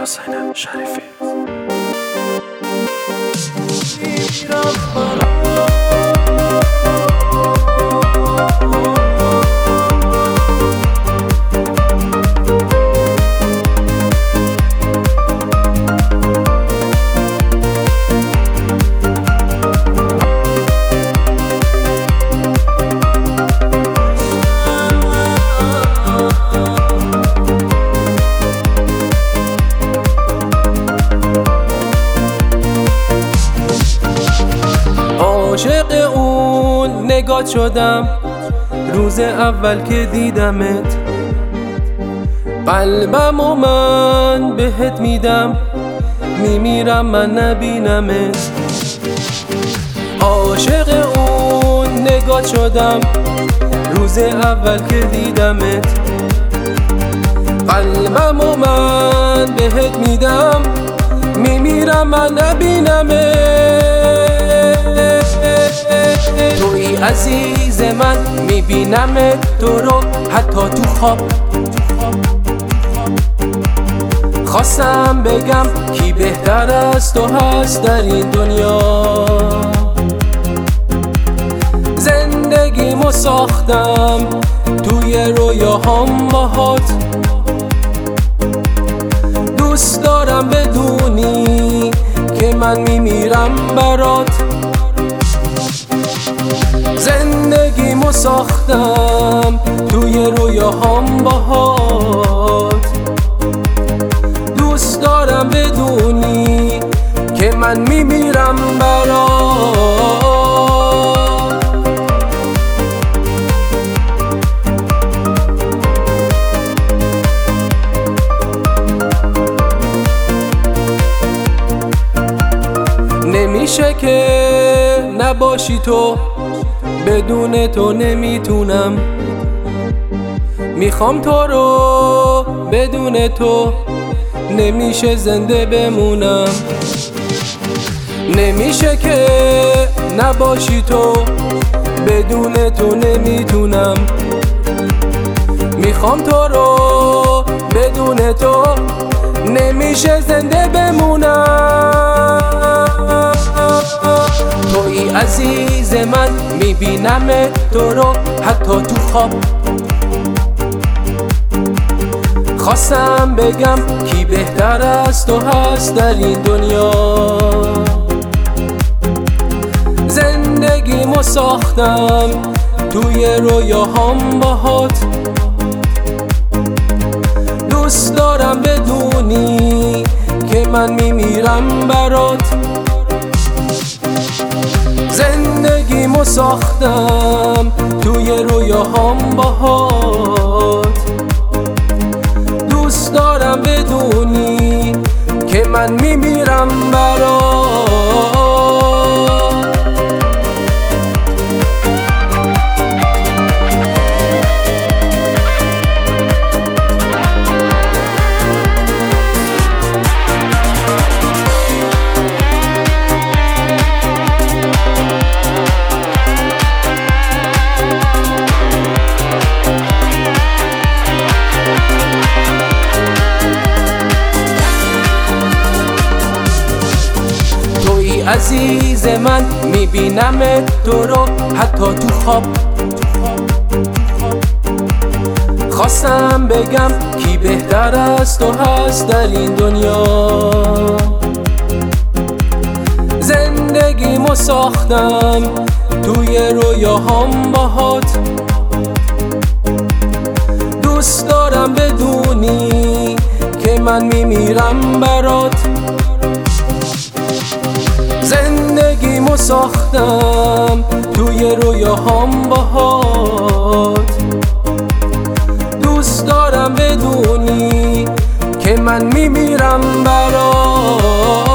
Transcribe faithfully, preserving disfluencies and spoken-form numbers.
حسین شریفی. عاشق اون نگات شدم روز اول که دیدمت، قلبم و من بهت میدم، میمیرم من نبینمت. عاشق اون نگات شدم روز اول که دیدمت، قلبم و من بهت میدم، میمیرم من نبینمت. توی عزیز من، میبینمت تو رو حتی تو خواب. خواستم بگم کی بهتر از تو هست در این دنیا. زندگیمو ساختم توی رویاهام باهات، دوست دارم بدونی که من میمیرم برات. زندگیمو ساختم توی رویاهام باهات، دوست دارم بدونی که من میمیرم برات. نمیشه که نباشی تو، بدون تو نمیتونم. میخوام تو رو، بدون تو نمیشه زنده بمونم. نمیشه که نباشی تو، بدون تو نمیتونم. میخوام تو رو، بدون تو نمیشه زنده بمونم. توی عزیز من، میبینمت تو رو حتی تو خواب. خواستم بگم کی بهتر از تو هست در این دنیا. زندگیمو ساختم توی رویاهام باهات، دوست دارم بدونی که من میمیرم برات. زندگیمو ساختم توی رویاهام باهات، دوست دارم بدونی که من میمیرم برات. عزیز من، میبینمت تو رو حتی تو خواب. خواستم بگم کی بهتر از تو هست در این دنیا. زندگیمو ساختم توی رویاهام باهات، دوست دارم بدونی که من میمیرم برات. زندگیمو ساختم توی رویاهام باهات، دوست دارم بدونی که من میمیرم برات.